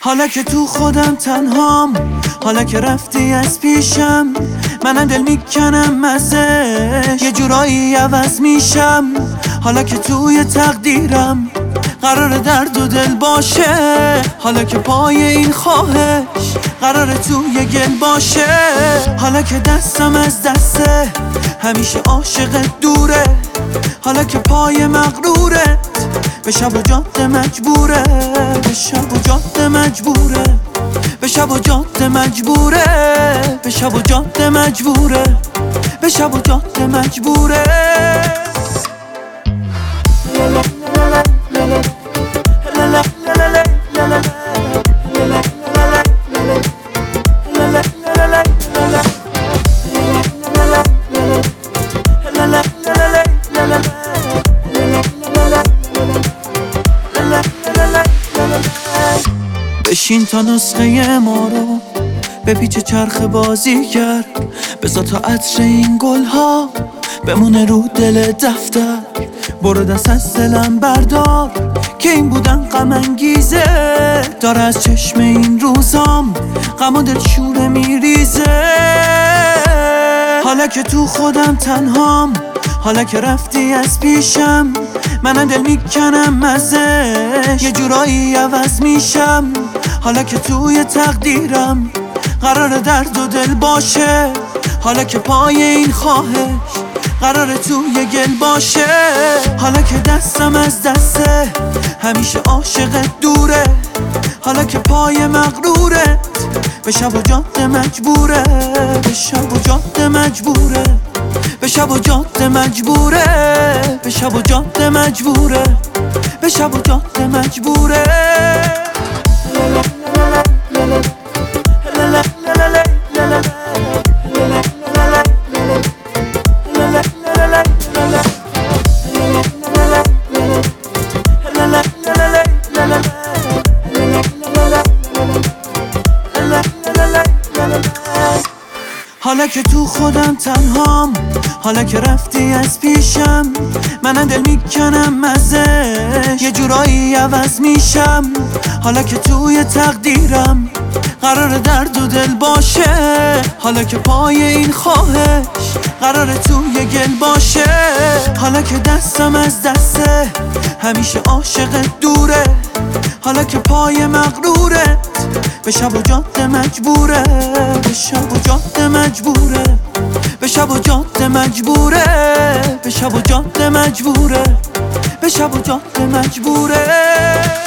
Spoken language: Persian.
حالا که تو خودم تنهام، حالا که رفتی از پیشم، منم دل میکنم ازش، یه جورایی عوض میشم. حالا که توی تقدیرم قرار درد و دل باشه، حالا که پای این خواهش قرار توی گل باشه، حالا که دستم از دسته همیشه عاشقت دوره، حالا که پای مغرورت به شب و جاده مجبوره، به شب و جاده مجبوره، به شب و جاده مجبوره، به شب و جاده مجبوره، به شب و جاده مجبوره. بشین تا نسخه ما رو به پیچ چرخ بازی کرد، بذار تا عطر این گلها بمونه رو دل دفتر، برو دست از دلم بردار که این بودن غم انگیزه، داره از چشم این روزام غم و دلشوره میریزه. حالا که تو خودم تنهام، حالا که رفتی از پیشم، منم دل میکنم ازش، یه جورایی عوض میشم. حالا که توی تقدیرم قرار درد و دل باشه، حالا که پای این خواهش قرار توی گل باشه، حالا که دستم از دسته همیشه عاشقت دوره، حالا که پای مغرورت به شب و جاده مجبوره، به شب و جاده مجبوره، به شب و جاده مجبوره، به شب و جاده مجبوره، به شب و جاده مجبوره. حالا که تو خودم تنهام، حالا که رفتی از پیشم، منم دل میکنم ازش، یه جورایی عوض میشم. حالا که توی تقدیرم قرار درد و دل باشه، حالا که پای این خواهش قرار توی گل باشه، حالا که دستم از دسته همیشه عاشقت دوره، حالا که پای مغرورت به شب و جاده مجبوره، به شب و جاده مجبوره، به شب و جاده مجبوره، به شب و جاده مجبوره، به شب و جاده مجبوره.